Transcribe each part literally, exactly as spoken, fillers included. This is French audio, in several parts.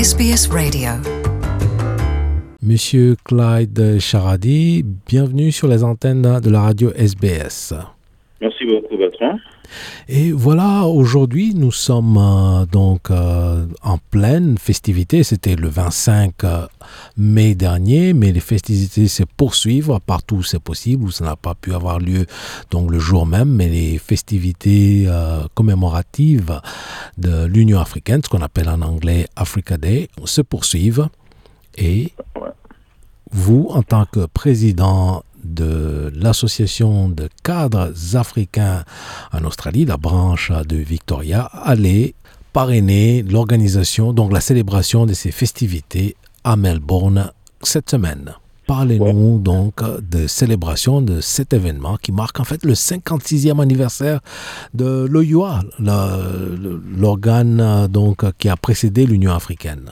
S B S Radio. Monsieur Clyde Charadi, bienvenue sur les antennes de la radio S B S. Merci beaucoup, Bertrand. Et voilà, aujourd'hui, nous sommes euh, donc euh, en pleine festivité. C'était le vingt-cinq mai dernier, mais les festivités se poursuivent partout où c'est possible, où ça n'a pas pu avoir lieu donc le jour même, mais les festivités euh, commémoratives de l'Union africaine, ce qu'on appelle en anglais Africa Day, se poursuivent. Et vous, en tant que président de l'association de cadres africains en Australie, la branche de Victoria, allez parrainer l'organisation, donc la célébration de ces festivités à Melbourne cette semaine. Parlez-nous donc de célébration de cet événement qui marque en fait le cinquante-sixième anniversaire de l'O U A, l'organe donc qui a précédé l'Union africaine.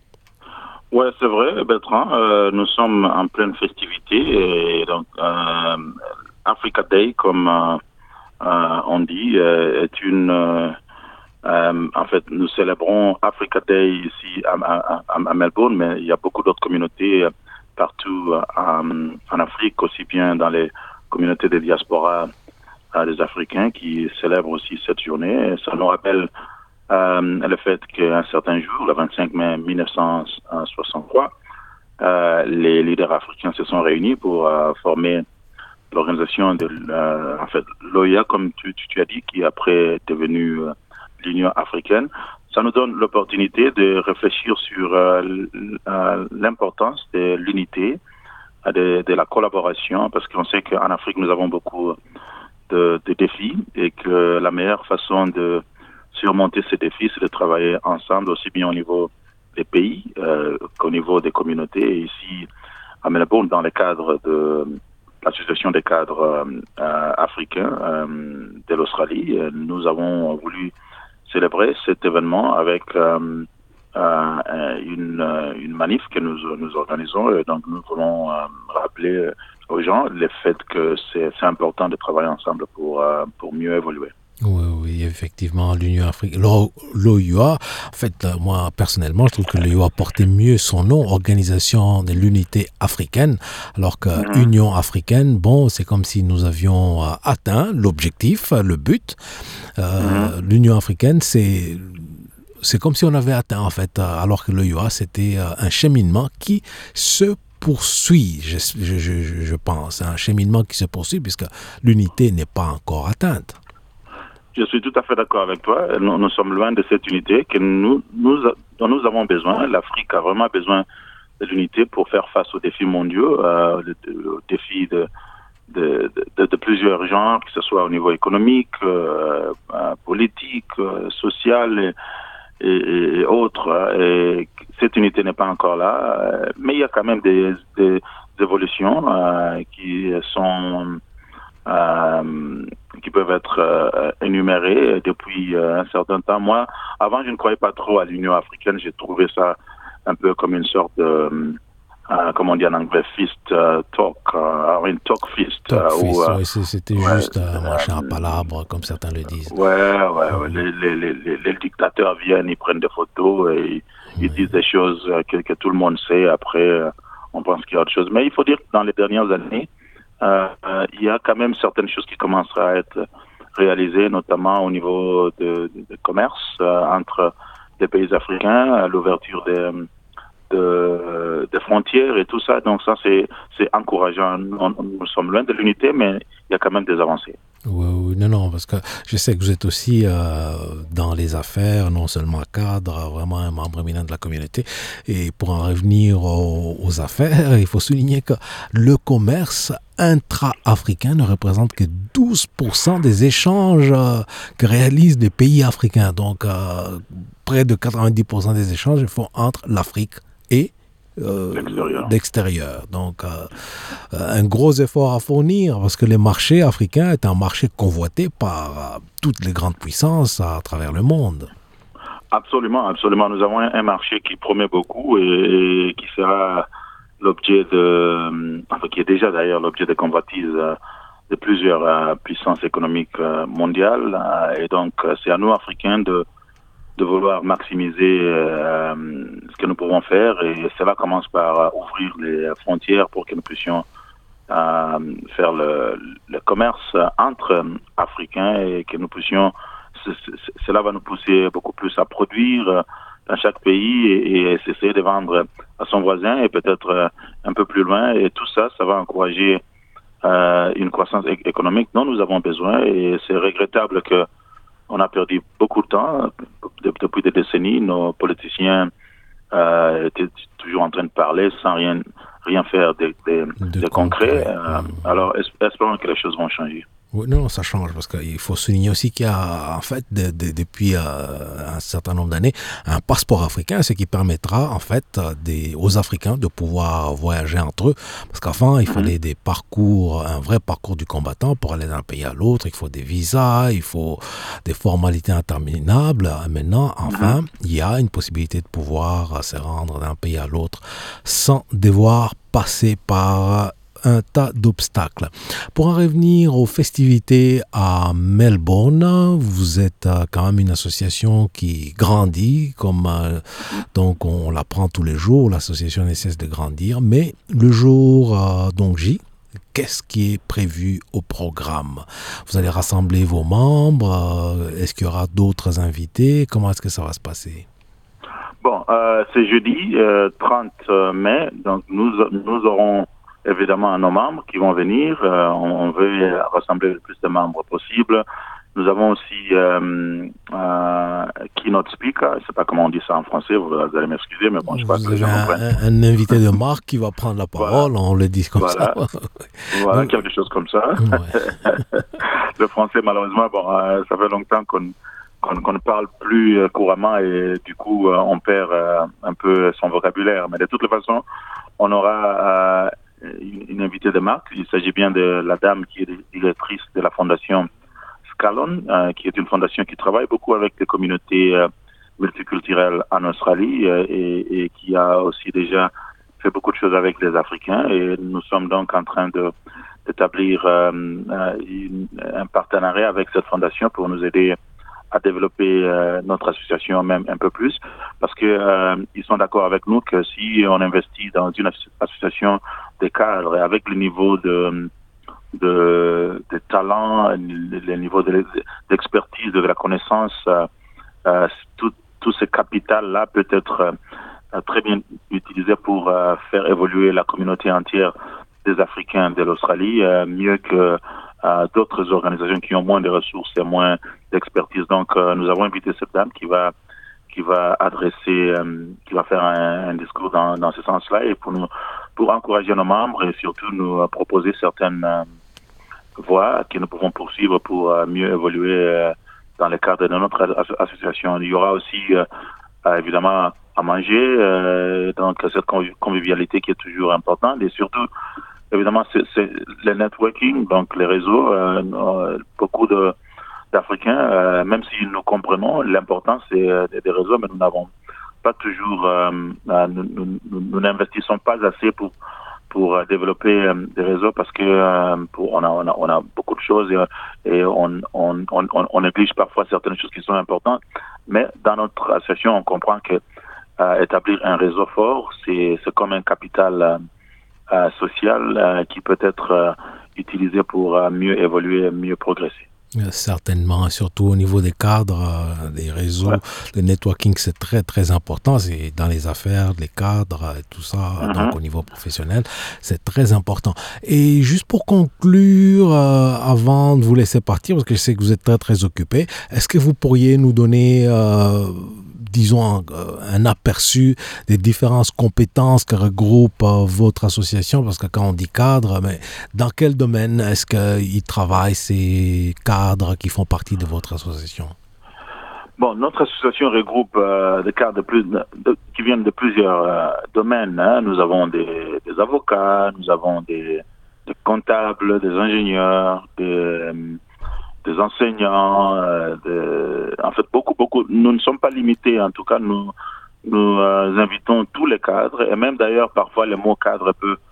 Oui, c'est vrai, Bertrand. Euh, nous sommes en pleine festivité et donc euh, Africa Day, comme euh, euh, on dit, euh, est une. Euh, euh, en fait, nous célébrons Africa Day ici à, à, à Melbourne, mais il y a beaucoup d'autres communautés partout euh, en Afrique, aussi bien dans les communautés de diaspora euh, des Africains qui célèbrent aussi cette journée. Et ça nous rappelle Euh, le fait qu'un certain jour, le vingt-cinq mai mille neuf cent soixante-trois, euh, les leaders africains se sont réunis pour euh, former l'organisation de euh, en fait, l'O U A, comme tu, tu, tu as dit, qui est après devenue euh, l'Union africaine. Ça nous donne l'opportunité de réfléchir sur euh, l'importance de l'unité, de, de la collaboration, parce qu'on sait qu'en Afrique, nous avons beaucoup de, de défis et que la meilleure façon de surmonter ces défis, c'est de travailler ensemble, aussi bien au niveau des pays euh, qu'au niveau des communautés. Et ici, à Melbourne, dans le cadre de l'association des cadres euh, africains euh, de l'Australie, nous avons voulu célébrer cet événement avec euh, euh, une, une manif que nous, nous organisons. Et donc, nous voulons euh, rappeler aux gens le fait que c'est, c'est important de travailler ensemble pour, euh, pour mieux évoluer. Oui, oui, effectivement, l'Union africaine, l'O U A, en fait, moi, personnellement, je trouve que l'O U A portait mieux son nom, Organisation de l'Unité africaine, alors que mm-hmm. Union africaine, bon, c'est comme si nous avions euh, atteint l'objectif, le but. Euh, mm-hmm. L'Union africaine, c'est... C'est comme si on avait atteint, en fait, alors que l'O U A, c'était un cheminement qui se poursuit, je, je, je, je pense, un cheminement qui se poursuit, puisque l'unité n'est pas encore atteinte. Je suis tout à fait d'accord avec toi. Nous, nous sommes loin de cette unité que nous, nous, dont nous avons besoin. L'Afrique a vraiment besoin de l'unité pour faire face aux défis mondiaux, euh, aux défis de, de, de, de plusieurs genres, que ce soit au niveau économique, euh, politique, euh, social et, et, et autres. Et cette unité n'est pas encore là, mais il y a quand même des, des évolutions euh, qui sont... Euh, qui peuvent être euh, énumérés depuis euh, un certain temps. Moi, avant, je ne croyais pas trop à l'Union africaine. J'ai trouvé ça un peu comme une sorte de, euh, comment on dit en anglais, fist uh, talk, uh, une talk fist. Talk uh, fist, où, oui, c'était ouais, juste un euh, machin à palabres, comme certains le disent. Ouais, ouais, ouais. Les, les, les, les, les dictateurs viennent, ils prennent des photos et ils, ils disent des choses que, que tout le monde sait. Après, on pense qu'il y a autre chose. Mais il faut dire que dans les dernières années, Euh, euh, il y a quand même certaines choses qui commencent à être réalisées, notamment au niveau de, de, de commerce euh, entre les pays africains, l'ouverture des, de, des frontières et tout ça. Donc ça, c'est, c'est encourageant. On, nous sommes loin de l'unité, mais il y a quand même des avancées. Oui, oui, non, non, parce que je sais que vous êtes aussi euh, dans les affaires, non seulement cadre, vraiment un membre éminent de la communauté. Et pour en revenir aux, aux affaires, il faut souligner que le commerce intra-africain ne représente que douze pour cent des échanges euh, que réalisent les pays africains. Donc, euh, près de quatre-vingt-dix pour cent des échanges se font entre l'Afrique et Euh, l'extérieur. d'extérieur. Donc, euh, un gros effort à fournir parce que les marchés africains est un marché convoité par euh, toutes les grandes puissances à travers le monde. Absolument, absolument. Nous avons un, un marché qui promet beaucoup et, et qui sera l'objet de, enfin, qui est déjà d'ailleurs l'objet de convoitises euh, de plusieurs euh, puissances économiques euh, mondiales. Euh, et donc, c'est à nous, Africains, de de vouloir maximiser euh, ce que que nous pouvons faire, et cela commence par euh, ouvrir les frontières pour que nous puissions euh, faire le, le commerce entre Africains et que nous puissions, c- c- cela va nous pousser beaucoup plus à produire dans chaque pays et, et essayer de vendre à son voisin et peut-être euh, un peu plus loin, et tout ça, ça va encourager euh, une croissance é- économique dont nous avons besoin, et c'est regrettable que on a perdu beaucoup de temps depuis des décennies. Nos politiciens euh, étaient toujours en train de parler sans rien, rien faire de, de, De de concret. concret. Euh, Mmh. alors, es- espérons que les choses vont changer. Oui, non, ça change parce qu'il faut souligner aussi qu'il y a en fait de, de, depuis euh, un certain nombre d'années un passeport africain, ce qui permettra en fait euh, des, aux Africains de pouvoir voyager entre eux, parce qu'avant il fallait des parcours, un vrai parcours du combattant pour aller d'un pays à l'autre, il faut des visas, il faut des formalités interminables. Maintenant, enfin, il y a une possibilité de pouvoir se rendre d'un pays à l'autre sans devoir passer par un tas d'obstacles. Pour en revenir aux festivités à Melbourne, vous êtes euh, quand même une association qui grandit, comme euh, donc on l'apprend tous les jours, l'association ne cesse de grandir, mais le jour euh, donc J, qu'est-ce qui est prévu au programme? Vous allez rassembler vos membres, euh, est-ce qu'il y aura d'autres invités? Comment est-ce que ça va se passer? Bon, euh, c'est jeudi euh, trente mai, donc nous, nous aurons évidemment nos membres qui vont venir. Euh, on, on veut rassembler le plus de membres possible. Nous avons aussi euh, euh, keynote speaker, je ne sais pas comment on dit ça en français, vous, vous allez m'excuser, mais bon, je ne sais pas Vous que les gens avez comprennent. un, un invité de marque qui va prendre la parole, Voilà. on le dit comme Voilà. ça. Voilà, Donc, quelque chose comme ça. ouais. Le français, malheureusement, bon, euh, ça fait longtemps qu'on qu'on, qu'on ne parle plus euh, couramment, et du coup, euh, on perd euh, un peu son vocabulaire. Mais de toute façon, on aura euh, une, une invitée de marque. Il s'agit bien de la dame qui est directrice de la fondation Scalon, euh, qui est une fondation qui travaille beaucoup avec des communautés euh, multiculturelles en Australie euh, et, et qui a aussi déjà fait beaucoup de choses avec les Africains. Et nous sommes donc en train de, d'établir euh, une, un partenariat avec cette fondation pour nous aider à développer euh, notre association même un peu plus, parce que euh, ils sont d'accord avec nous que si on investit dans une association de cadres avec le niveau de de, de talent, le niveau de, d'expertise, de la connaissance, euh, euh, tout, tout ce capital-là peut être euh, très bien utilisé pour euh, faire évoluer la communauté entière des Africains de l'Australie, euh, mieux que euh, d'autres organisations qui ont moins de ressources et moins d'expertise. Donc, euh, nous avons invité cette dame qui va qui va adresser, euh, qui va faire un, un discours dans, dans ce sens-là, et pour nous, pour encourager nos membres et surtout nous euh, proposer certaines euh, voies que nous pouvons poursuivre pour euh, mieux évoluer euh, dans le cadre de notre as- association. Il y aura aussi euh, euh, évidemment à manger, euh, donc cette conv- convivialité qui est toujours importante, et surtout évidemment c'est, c'est le networking, donc les réseaux. Euh, beaucoup de d'Africains, euh, même si nous comprenons l'importance des, des réseaux, mais nous n'avons pas toujours, euh, nous, nous, nous n'investissons pas assez pour pour développer euh, des réseaux, parce que euh, pour, on, a, on, a, on a beaucoup de choses et, et on, on, on, on néglige parfois certaines choses qui sont importantes. Mais dans notre association, on comprend que euh, établir un réseau fort, c'est, c'est comme un capital euh, euh, social euh, qui peut être euh, utilisé pour euh, mieux évoluer, mieux progresser. Certainement, surtout au niveau des cadres, euh, des réseaux, ouais. Le networking c'est très très important, c'est dans les affaires, les cadres et tout ça, mm-hmm. Donc au niveau professionnel, c'est très important. Et juste pour conclure, euh, avant de vous laisser partir, parce que je sais que vous êtes très très occupé, est-ce que vous pourriez nous donner euh, disons, un, un aperçu des différentes compétences que regroupe euh, votre association, parce que quand on dit cadre, mais dans quel domaine est-ce qu'ils travaillent, ces cadres qui font partie de votre association? Bon, notre association regroupe euh, des cadres de plus, de, de, qui viennent de plusieurs euh, domaines. Hein. Nous avons des, des avocats, nous avons des, des comptables, des ingénieurs, des... des enseignants, euh, de, en fait beaucoup, beaucoup, nous ne sommes pas limités, en tout cas nous, nous euh, invitons tous les cadres, et même d'ailleurs parfois le mot cadre peut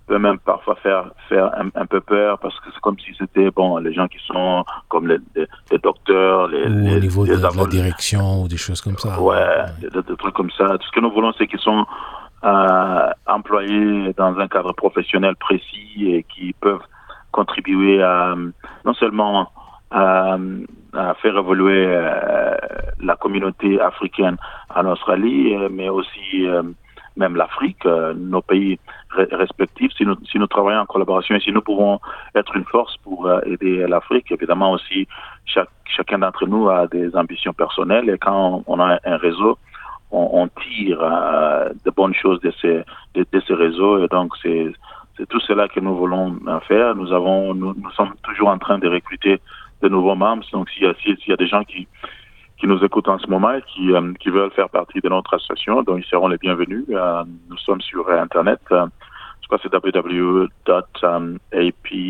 peut même parfois faire faire un, un peu peur parce que c'est comme si c'était bon les gens qui sont comme les, les, les docteurs, les, ou les, au niveau les de, de la direction ou des choses comme ça. Ouais, ouais. Des, des, des trucs comme ça. Tout ce que nous voulons, c'est qu'ils sont euh, employés dans un cadre professionnel précis et qui peuvent contribuer à non seulement à, à faire évoluer euh, la communauté africaine en Australie, mais aussi euh, même l'Afrique, euh, nos pays re- respectifs. Si nous, si nous travaillons en collaboration et si nous pouvons être une force pour euh, aider l'Afrique, évidemment aussi, chaque, chacun d'entre nous a des ambitions personnelles et quand on, on a un réseau, on, on tire euh, de bonnes choses de ces, de, de ces réseaux et donc c'est, c'est tout cela que nous voulons faire. Nous avons, nous, nous sommes toujours en train de recruter de nouveaux membres. Donc s'il y a, s'il y a des gens qui qui nous écoutent en ce moment et qui, euh, qui veulent faire partie de notre association, donc ils seront les bienvenus. Euh, nous sommes sur Internet. Euh, je crois que c'est w w w dot a p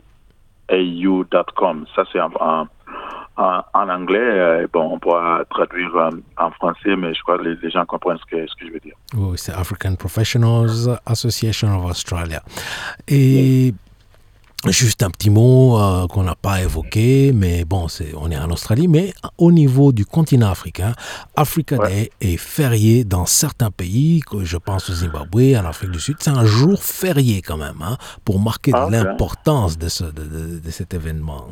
a u dot com. Ça, c'est en, en, en, en anglais. Euh, bon, on pourra traduire euh, en français, mais je crois que les, les gens comprennent ce que, ce que je veux dire. Oui, c'est African Professionals Association of Australia. Et... Oui. Juste un petit mot euh, qu'on n'a pas évoqué, mais bon, c'est, on est en Australie, mais au niveau du continent africain, Africa ouais. Day est férié dans certains pays, que je pense au Zimbabwe, en Afrique du Sud. C'est un jour férié quand même, hein, pour marquer ah, l'importance okay. de, ce, de, de, de cet événement.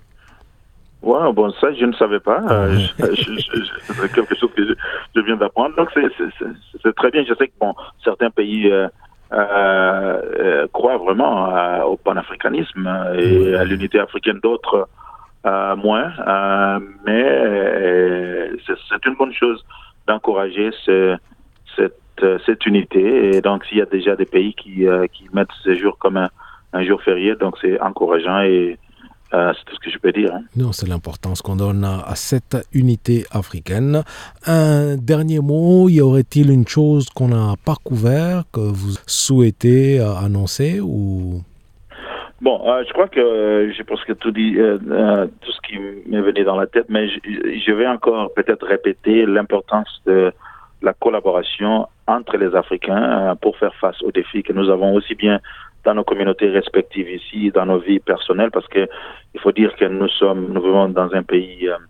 Ouais, bon, ça, je ne savais pas. Euh, je, je, je, c'est quelque chose que je, je viens d'apprendre. Donc, c'est, c'est, c'est, c'est très bien. Je sais que, bon, certains pays... Euh, Euh, euh, croient vraiment euh, au panafricanisme et à l'unité africaine, d'autres euh, moins, euh, mais euh, c'est, c'est une bonne chose d'encourager ce, cette, cette unité et donc s'il y a déjà des pays qui, euh, qui mettent ce jour comme un, un jour férié, donc c'est encourageant et Euh, c'est tout ce que je peux dire. Hein. Non, c'est l'importance qu'on donne à, à cette unité africaine. Un dernier mot, y aurait-il une chose qu'on n'a pas couvert, que vous souhaitez euh, annoncer ou... Bon, euh, je crois que euh, j'ai presque tout dit, euh, euh, tout ce qui m'est venu dans la tête, mais je, je vais encore peut-être répéter l'importance de la collaboration entre les Africains euh, pour faire face aux défis que nous avons aussi bien dans nos communautés respectives ici, dans nos vies personnelles, parce que il faut dire que nous sommes, nous vivons dans un pays euh,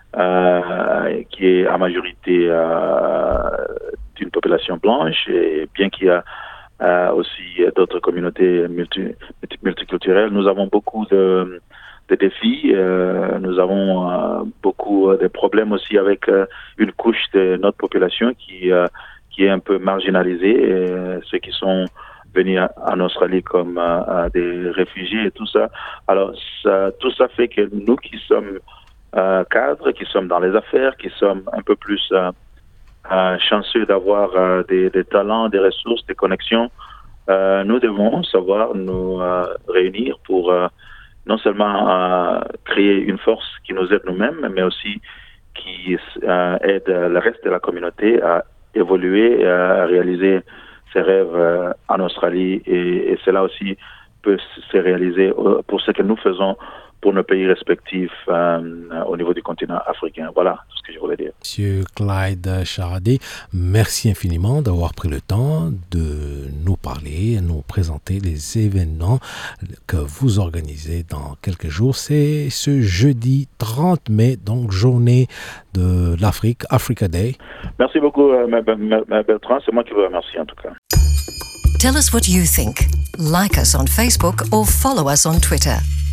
euh, qui est à majorité euh, d'une population blanche, et bien qu'il y a euh, aussi d'autres communautés multi, multi, multiculturelles, nous avons beaucoup de, de défis, euh, nous avons euh, beaucoup de problèmes aussi avec euh, une couche de notre population qui euh, qui est un peu marginalisée, et ceux qui sont venir en Australie comme euh, des réfugiés et tout ça. Alors, ça, tout ça fait que nous qui sommes euh, cadres, qui sommes dans les affaires, qui sommes un peu plus euh, euh, chanceux d'avoir euh, des, des talents, des ressources, des connexions, euh, nous devons savoir nous euh, réunir pour euh, non seulement euh, créer une force qui nous aide nous-mêmes, mais aussi qui euh, aide le reste de la communauté à évoluer, à réaliser ses rêves euh, en Australie et, et cela aussi peut se réaliser pour ce que nous faisons pour nos pays respectifs euh, au niveau du continent africain. Voilà tout ce que je voulais dire. Monsieur Clyde Charadé, merci infiniment d'avoir pris le temps de nous parler, nous présenter les événements que vous organisez dans quelques jours. C'est ce jeudi trente mai, donc journée de l'Afrique, Africa Day. Merci beaucoup, euh, ma, ma, ma Bertrand. C'est moi qui vous remercie en tout cas. Tell us what you think. Like us on Facebook or follow us on Twitter.